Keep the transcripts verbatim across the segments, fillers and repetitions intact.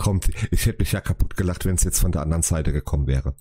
kommt. Ich hätte mich ja kaputt gelacht, wenn es jetzt von der anderen Seite gekommen wäre.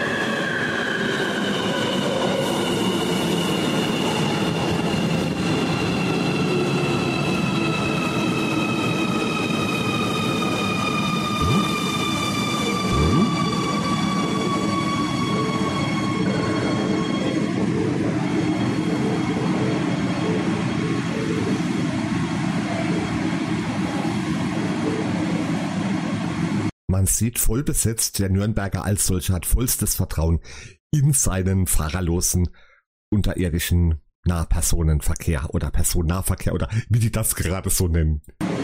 Man sieht voll besetzt, der Nürnberger als solcher hat vollstes Vertrauen in seinen fahrerlosen unterirdischen Nahpersonenverkehr oder Personennahverkehr oder wie die das gerade so nennen.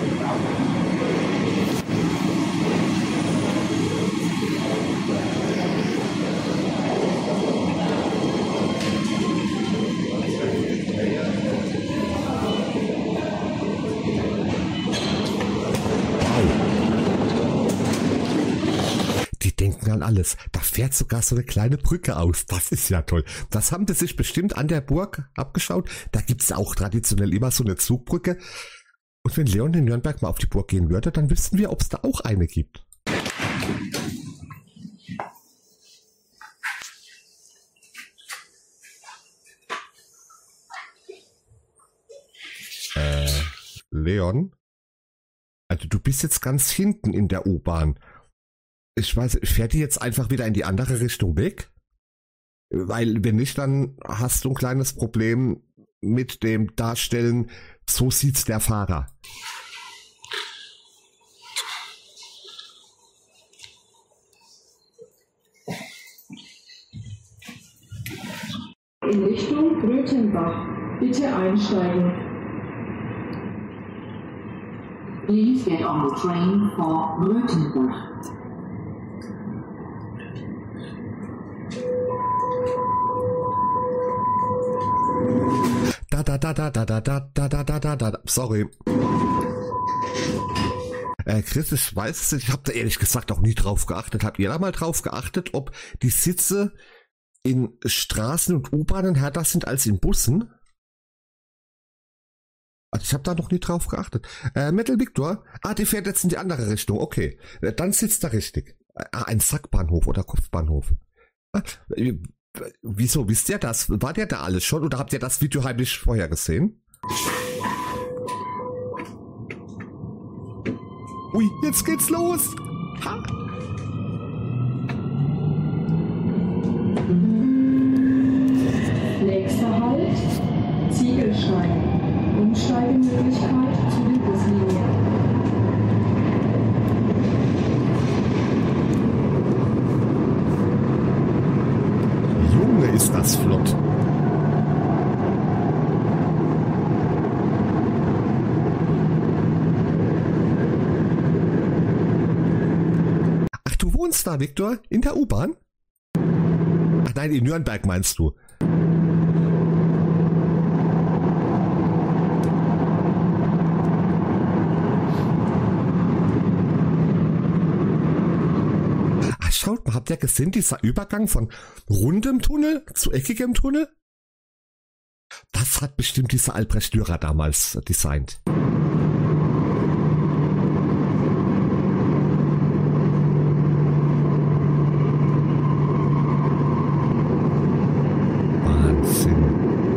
An alles. Da fährt sogar so eine kleine Brücke aus. Das ist ja toll. Das haben die sich bestimmt an der Burg abgeschaut. Da gibt es auch traditionell immer so eine Zugbrücke. Und wenn Leon in Nürnberg mal auf die Burg gehen würde, dann wüssten wir, ob es da auch eine gibt. Äh, Leon? Also du bist jetzt ganz hinten in der U-Bahn. Ich weiß, fährt die jetzt einfach wieder in die andere Richtung weg? Weil wenn nicht, dann hast du ein kleines Problem mit dem Darstellen, so sieht's der Fahrer. In Richtung Röthenbach. Bitte einsteigen. Please get on the train for Röthenbach. Da, da, da, da, da, da, da, da, da, da, da, da, sorry. Äh, Chris, ich weiß es nicht, ich habe da ehrlich gesagt auch nie drauf geachtet. Habt ihr da mal drauf geachtet, ob die Sitze in Straßen und U-Bahnen härter sind als in Bussen? Also ich habe da noch nie drauf geachtet. Äh, Metal Victor? Ah, die fährt jetzt in die andere Richtung, okay. Äh, dann sitzt er richtig. Ah, ein Sackbahnhof oder Kopfbahnhof. Ah, äh, Wieso, wisst ihr das? War der da alles schon oder habt ihr das Video heimlich vorher gesehen? Ui, jetzt geht's los! Ha! Nächster Halt, Ziegelstein. Umsteigemöglichkeit zu den Buslinien. Ist das flott. Ach, du wohnst da, Viktor? In der U-Bahn? Ach nein, in Nürnberg meinst du? Schaut mal, habt ihr gesehen, dieser Übergang von rundem Tunnel zu eckigem Tunnel? Das hat bestimmt dieser Albrecht Dürer damals designt. Wahnsinn.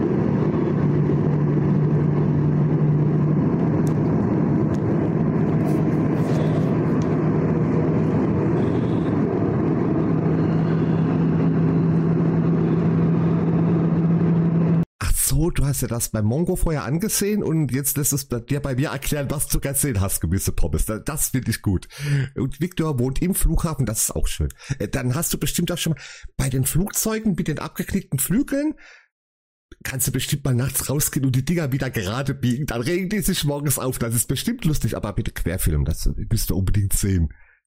Du hast ja das beim Mongo vorher angesehen und jetzt lässt es dir bei mir erklären, was du gesehen hast, gewisse Pommes. Das finde ich gut. Und Viktor wohnt im Flughafen, das ist auch schön. Dann hast du bestimmt auch schon mal bei den Flugzeugen mit den abgeknickten Flügeln, kannst du bestimmt mal nachts rausgehen und die Dinger wieder gerade biegen. Dann regen die sich morgens auf. Das ist bestimmt lustig, aber bitte Querfilm, das müsst ihr unbedingt sehen.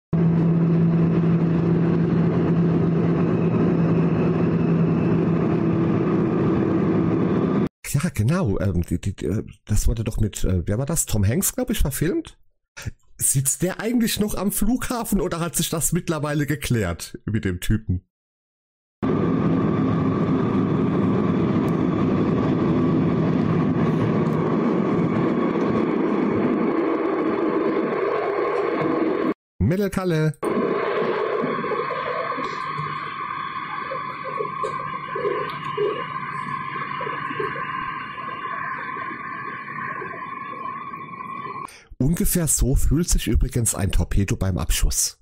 Ja, genau. Ähm, die, die, das wurde doch mit, äh, wer war das? Tom Hanks, glaube ich, verfilmt. Sitzt der eigentlich noch am Flughafen oder hat sich das mittlerweile geklärt mit dem Typen? Mittelkalle. Ungefähr so fühlt sich übrigens ein Torpedo beim Abschuss.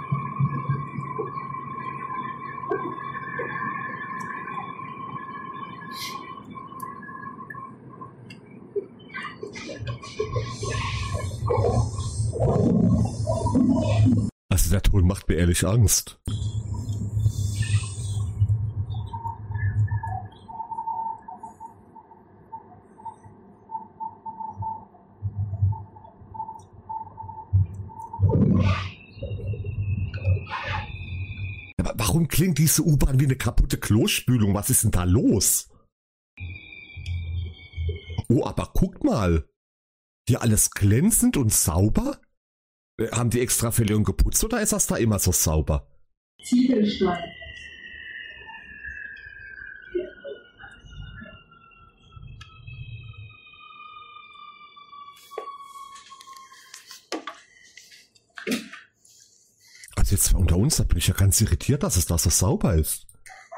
Also der Ton macht mir ehrlich Angst. Aber warum klingt diese U-Bahn wie eine kaputte Klospülung? Was ist denn da los? Oh, aber guck mal. Hier alles glänzend und sauber? Äh, haben die extra Verlegung geputzt oder ist das da immer so sauber? Ziegelstein. Also jetzt unter uns, da bin ich ja ganz irritiert, dass es da so sauber ist.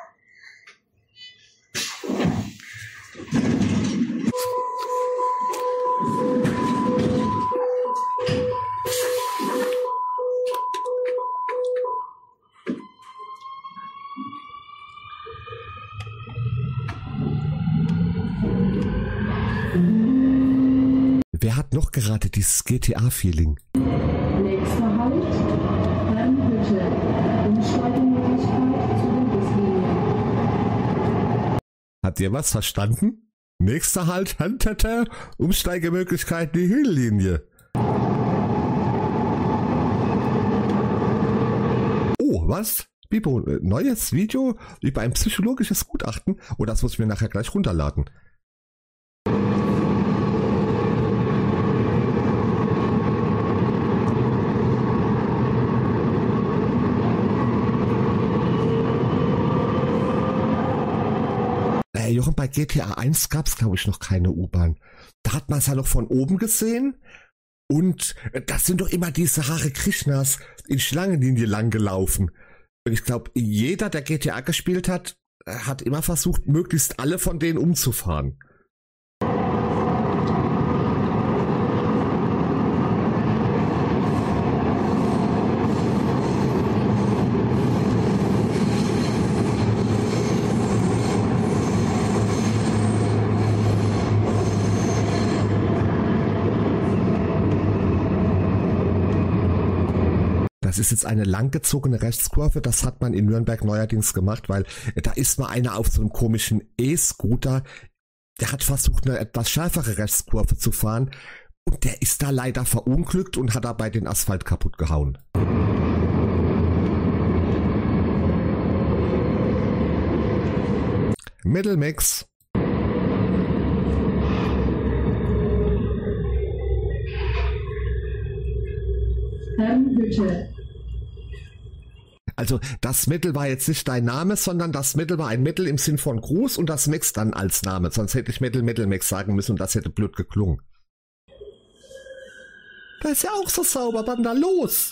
Wer hat noch gerade dieses G T A-Feeling? Nächster Halt, Herrenhütte. Umsteigemöglichkeit zur Bundeslinie. Habt ihr was verstanden? Nächster Halt, Herrenhütte, Umsteigemöglichkeit die Höhenlinie. Oh, was? Bibo, neues Video über ein psychologisches Gutachten? Oh, das muss ich mir nachher gleich runterladen. Äh, Jochen, bei G T A eins gab es, glaube ich, noch keine U-Bahn. Da hat man es ja noch von oben gesehen. Und äh, das sind doch immer diese Hare Krishnas in Schlangenlinie lang gelaufen. Und ich glaube, jeder, der G T A gespielt hat, äh, hat immer versucht, möglichst alle von denen umzufahren. Das ist jetzt eine langgezogene Rechtskurve, das hat man in Nürnberg neuerdings gemacht, weil da ist mal einer auf so einem komischen E-Scooter, der hat versucht, eine etwas schärfere Rechtskurve zu fahren und der ist da leider verunglückt und hat dabei den Asphalt kaputt gehauen. Mittelmix. Herrenhütte. Also das Mittel war jetzt nicht dein Name, sondern das Mittel war ein Mittel im Sinn von Gruß und das Mix dann als Name. Sonst hätte ich Mittel, Mittelmix sagen müssen und das hätte blöd geklungen. Da ist ja auch so sauber, was denn da los?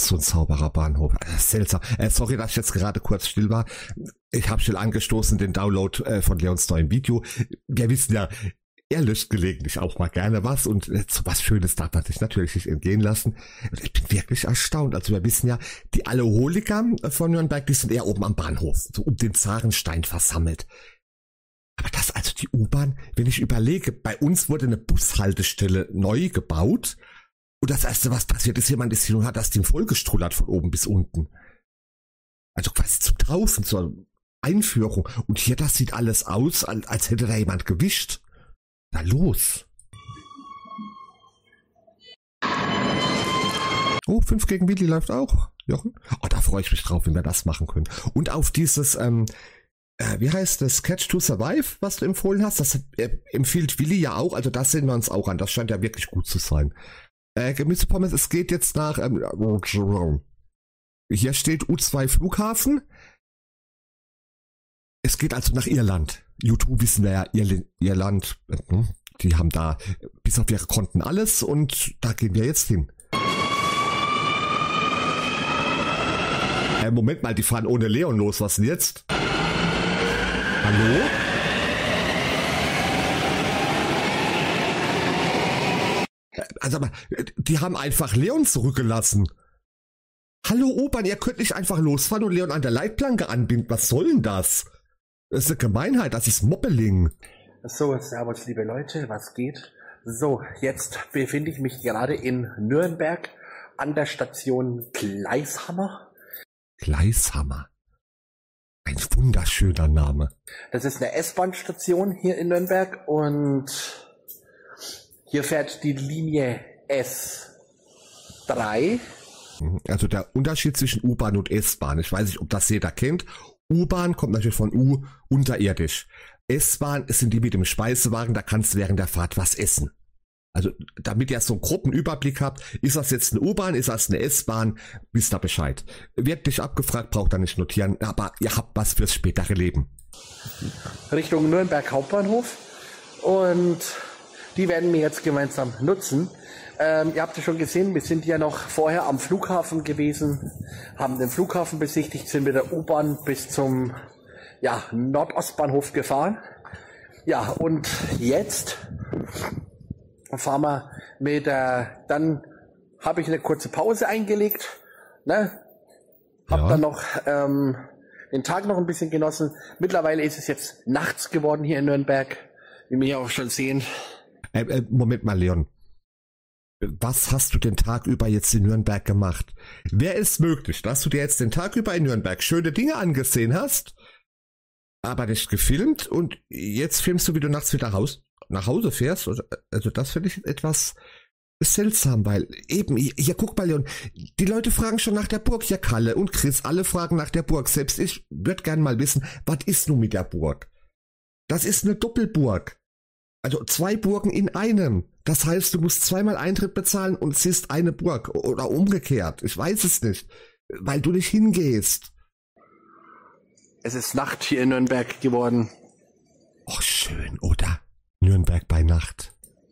ist so ein sauberer Bahnhof. Äh, seltsam. Äh, sorry, dass ich jetzt gerade kurz still war. Ich habe schnell angestoßen den Download äh, von Leons neuem Video. Wir wissen ja, er löscht gelegentlich auch mal gerne was und äh, so was Schönes darf man sich natürlich nicht entgehen lassen. Ich bin wirklich erstaunt. Also wir wissen ja, die Alkoholiker von Nürnberg, die sind eher oben am Bahnhof, so um den Zarenstein versammelt. Aber das also die U-Bahn, wenn ich überlege, bei uns wurde eine Bushaltestelle neu gebaut und das Erste, was passiert ist, jemand ist hin und hat das Ding vollgestrullert von oben bis unten. Also quasi zum Draußen, zur Einführung. Und hier, das sieht alles aus, als, als hätte da jemand gewischt. Na los. Oh, fünf gegen Willi läuft auch, Jochen. Oh, da freue ich mich drauf, wenn wir das machen können. Und auf dieses, ähm, äh, wie heißt das, Catch to Survive, was du empfohlen hast, das äh, empfiehlt Willi ja auch, also das sehen wir uns auch an, das scheint ja wirklich gut zu sein. Äh, Gemüsepommes, es geht jetzt nach, ähm, hier steht U zwei Flughafen. Es geht also nach Irland. YouTube wissen wir ja, Irl- Irland, äh, die haben da bis auf ihre Konten alles und da gehen wir jetzt hin. Äh, Moment mal, die fahren ohne Leon los, was denn jetzt? Hallo? Also, aber, die haben einfach Leon zurückgelassen. Hallo U-Bahn, ihr könnt nicht einfach losfahren und Leon an der Leitplanke anbinden. Was soll denn das? Das ist eine Gemeinheit, das ist Mobbeling. So, servus liebe Leute, was geht? So, jetzt befinde ich mich gerade in Nürnberg an der Station Gleishammer. Gleishammer. Ein wunderschöner Name. Das ist eine S-Bahn-Station hier in Nürnberg und hier fährt die Linie S drei. Also der Unterschied zwischen U-Bahn und S-Bahn. Ich weiß nicht, ob das jeder kennt. U-Bahn kommt natürlich von U, unterirdisch. S-Bahn sind die mit dem Speisewagen, da kannst du während der Fahrt was essen. Also damit ihr so einen groben Überblick habt, ist das jetzt eine U-Bahn, ist das eine S-Bahn, wisst ihr Bescheid. Wird nicht abgefragt, braucht ihr nicht notieren, aber ihr habt was fürs spätere Leben. Richtung Nürnberg Hauptbahnhof und die werden wir jetzt gemeinsam nutzen. Ähm, ihr habt ja schon gesehen, wir sind ja noch vorher am Flughafen gewesen, haben den Flughafen besichtigt, sind mit der U-Bahn bis zum ja, Nordostbahnhof gefahren. Ja, und jetzt fahren wir mit der, dann habe ich eine kurze Pause eingelegt, ne? Hab ja. dann noch ähm, den Tag noch ein bisschen genossen. Mittlerweile ist es jetzt nachts geworden hier in Nürnberg, wie wir hier auch schon sehen. Äh, äh, Moment mal, Leon. Was hast du den Tag über jetzt in Nürnberg gemacht? Wäre es möglich, dass du dir jetzt den Tag über in Nürnberg schöne Dinge angesehen hast, aber nicht gefilmt und jetzt filmst du, wie du nachts wieder raus, nach Hause fährst? Also das finde ich etwas seltsam, weil eben, hier guck mal, Leon, die Leute fragen schon nach der Burg, hier Kalle und Chris, alle fragen nach der Burg. Selbst ich würde gerne mal wissen, was ist nun mit der Burg? Das ist eine Doppelburg. Also zwei Burgen in einem. Das heißt, du musst zweimal Eintritt bezahlen und siehst eine Burg. Oder umgekehrt. Ich weiß es nicht. Weil du nicht hingehst. Es ist Nacht hier in Nürnberg geworden. Oh, schön, oder? Nürnberg bei Nacht.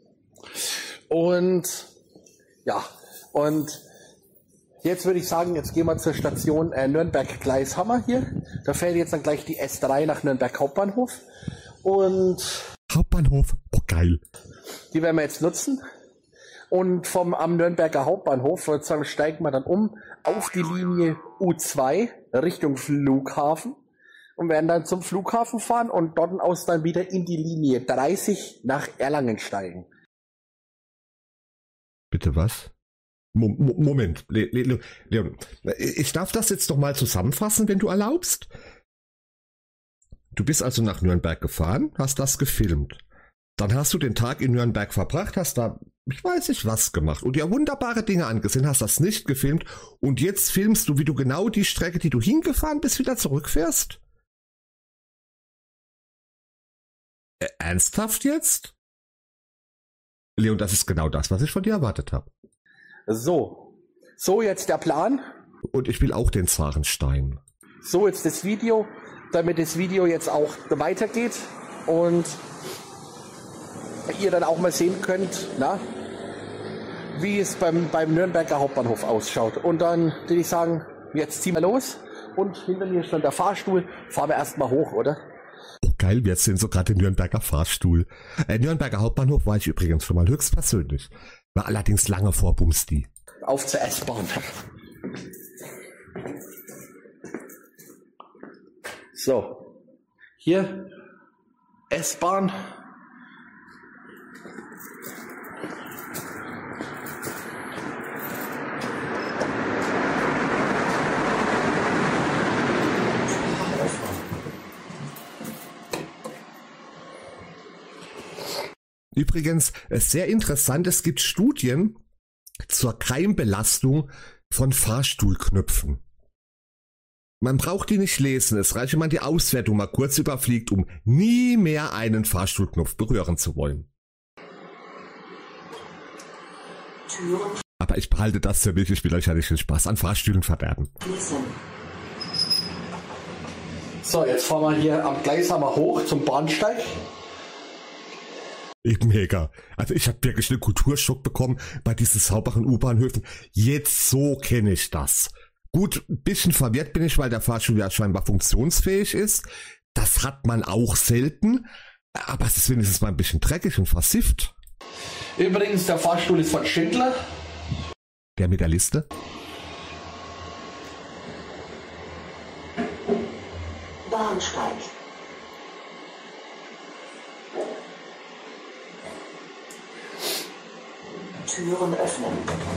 Und ja, und jetzt würde ich sagen, jetzt gehen wir zur Station äh, Nürnberg-Gleishammer hier. Da fährt jetzt dann gleich die S drei nach Nürnberg Hauptbahnhof. Und Hauptbahnhof, oh geil. Die werden wir jetzt nutzen. Und vom am Nürnberger Hauptbahnhof sozusagen steigen wir dann um auf die Linie U zwei Richtung Flughafen und werden dann zum Flughafen fahren und dort aus dann wieder in die Linie dreißig nach Erlangen steigen. Bitte was? Mo Mo Moment, Le Le Leon, ich darf das jetzt noch mal zusammenfassen, wenn du erlaubst. Du bist also nach Nürnberg gefahren, hast das gefilmt. Dann hast du den Tag in Nürnberg verbracht, hast da, ich weiß nicht was gemacht und dir wunderbare Dinge angesehen, hast das nicht gefilmt und jetzt filmst du, wie du genau die Strecke, die du hingefahren bist, wieder zurückfährst? Äh, ernsthaft jetzt? Leon, das ist genau das, was ich von dir erwartet habe. So, so jetzt der Plan. Und ich will auch den Zarenstein. So jetzt das Video, damit das Video jetzt auch weitergeht und ihr dann auch mal sehen könnt, na, wie es beim, beim Nürnberger Hauptbahnhof ausschaut. Und dann würde ich sagen, jetzt ziehen wir los. Und hinter mir ist schon der Fahrstuhl. Fahren wir erstmal hoch, oder? Oh geil, wir sehen so gerade den Nürnberger Fahrstuhl. Äh, Nürnberger Hauptbahnhof war ich übrigens schon mal höchstpersönlich. War allerdings lange vor Bumsti. Auf zur S-Bahn. So, hier S-Bahn. Übrigens, sehr interessant, es gibt Studien zur Keimbelastung von Fahrstuhlknöpfen. Man braucht die nicht lesen, es reicht, wenn man die Auswertung mal kurz überfliegt, um nie mehr einen Fahrstuhlknopf berühren zu wollen. Aber ich behalte das für mich, ich will euch ja nicht den Spaß an Fahrstühlen verderben. So, jetzt fahren wir hier am Gleis einmal hoch zum Bahnsteig. Mega. Also ich habe wirklich einen Kulturschock bekommen bei diesen sauberen U-Bahnhöfen. Jetzt so kenne ich das. Gut, ein bisschen verwirrt bin ich, weil der Fahrstuhl ja scheinbar funktionsfähig ist. Das hat man auch selten. Aber es ist wenigstens mal ein bisschen dreckig und versifft. Übrigens, der Fahrstuhl ist von Schindler. Der mit der Liste. Bahnsteig. Türen öffnen.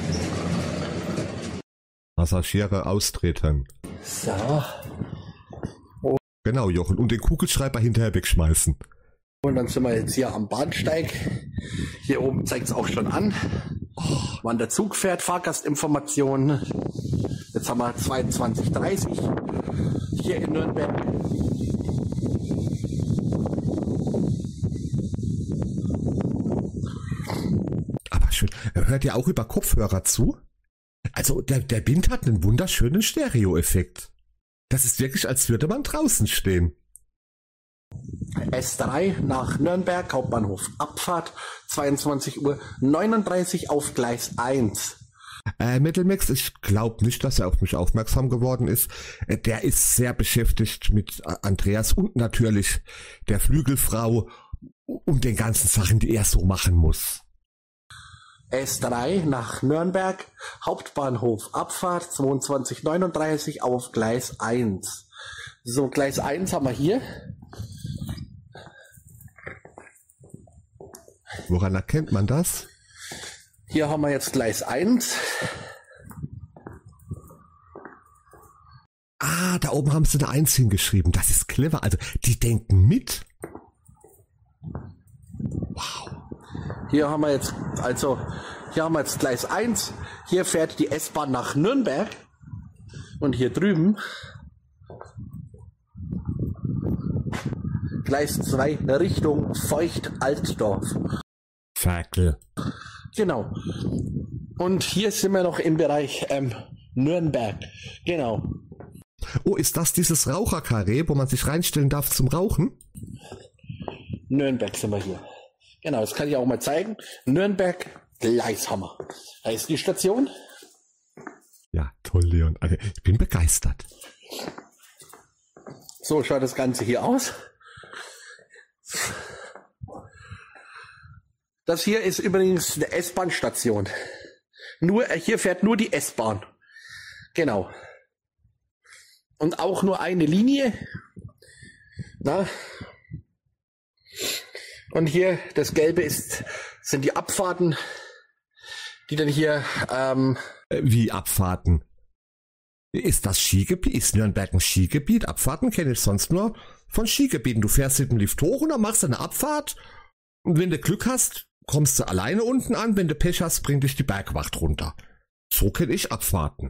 Passagiere austreten. So. Oh. Genau, Jochen. Und den Kugelschreiber hinterher wegschmeißen. Und dann sind wir jetzt hier am Bahnsteig. Hier oben zeigt es auch schon an, oh, wann der Zug fährt. Fahrgastinformationen. Jetzt haben wir zweiundzwanzig Uhr dreißig hier in Nürnberg. Schön. Hört ihr auch über Kopfhörer zu? Also der, der Wind hat einen wunderschönen Stereo-Effekt. Das ist wirklich, als würde man draußen stehen. S drei nach Nürnberg, Hauptbahnhof Abfahrt, zweiundzwanzig Uhr neununddreißig auf Gleis eins. Äh, Mittelmix, ich glaube nicht, dass er auf mich aufmerksam geworden ist. Äh, der ist sehr beschäftigt mit Andreas und natürlich der Flügelfrau und den ganzen Sachen, die er so machen muss. S drei nach Nürnberg, Hauptbahnhof Abfahrt, zweiundzwanzig Uhr neununddreißig auf Gleis eins. So, Gleis eins haben wir hier. Woran erkennt man das? Hier haben wir jetzt Gleis eins. Ah, da oben haben sie eine eins hingeschrieben. Das ist clever. Also, die denken mit. Wow. Hier haben wir jetzt, also, hier haben wir jetzt Gleis eins. Hier fährt die S-Bahn nach Nürnberg. Und hier drüben Gleis zwei Richtung Feucht-Altdorf. Ferkel. Genau. Und hier sind wir noch im Bereich ähm, Nürnberg. Genau. Oh, ist das dieses Raucherkarree, wo man sich reinstellen darf zum Rauchen? Nürnberg sind wir hier. Genau, das kann ich auch mal zeigen. Nürnberg, Gleishammer. Da ist die Station. Ja, toll, Leon. Also, ich bin begeistert. So schaut das Ganze hier aus. Das hier ist übrigens eine S-Bahn-Station. Nur, hier fährt nur die S-Bahn. Genau. Und auch nur eine Linie. Na? Und hier, das Gelbe ist, sind die Abfahrten, die dann hier, ähm, Wie Abfahrten? Ist das Skigebiet? Ist Nürnberg ein Skigebiet? Abfahrten kenne ich sonst nur von Skigebieten. Du fährst mit dem Lift hoch und dann machst du eine Abfahrt. Und wenn du Glück hast, kommst du alleine unten an. Wenn du Pech hast, bringt dich die Bergwacht runter. So kenne ich Abfahrten.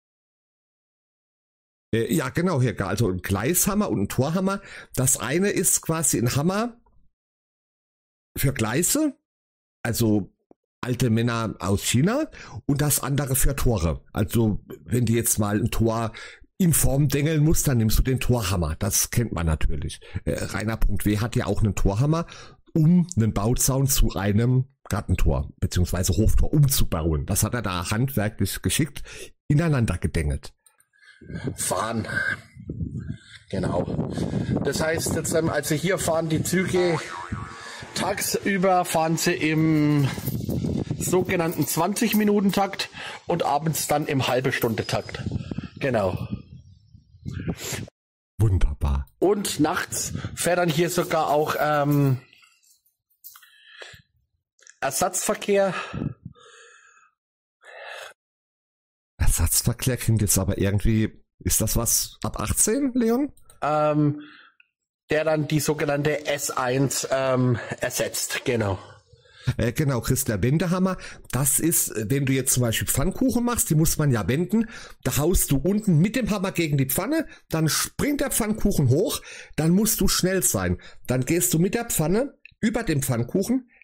Äh, ja, genau, hier, also ein Gleishammer und ein Torhammer. Das eine ist quasi ein Hammer für Gleise, also alte Männer aus China, und das andere für Tore. Also wenn du jetzt mal ein Tor in Form dengeln musst, dann nimmst du den Torhammer. Das kennt man natürlich. Äh, Rainer.w hat ja auch einen Torhammer, um einen Bauzaun zu einem Gartentor beziehungsweise Hoftor umzubauen. Das hat er da handwerklich geschickt ineinander gedengelt. Fahren. Genau. Das heißt, jetzt, also hier fahren die Züge tagsüber, fahren sie im sogenannten zwanzig-Minuten-Takt und abends dann im halbe-Stunde-Takt. Genau. Wunderbar. Und nachts fährt dann hier sogar auch ähm, Ersatzverkehr. Ersatzverkehr klingt jetzt aber irgendwie, ist das was ab achtzehn, Leon? Ähm, der dann die sogenannte S eins ähm, ersetzt, genau. Äh, genau, Christa, Wendehammer, das ist, wenn du jetzt zum Beispiel Pfannkuchen machst, die muss man ja wenden, da haust du unten mit dem Hammer gegen die Pfanne, dann springt der Pfannkuchen hoch, dann musst du schnell sein. Dann gehst du mit der Pfanne über den Pfannkuchen,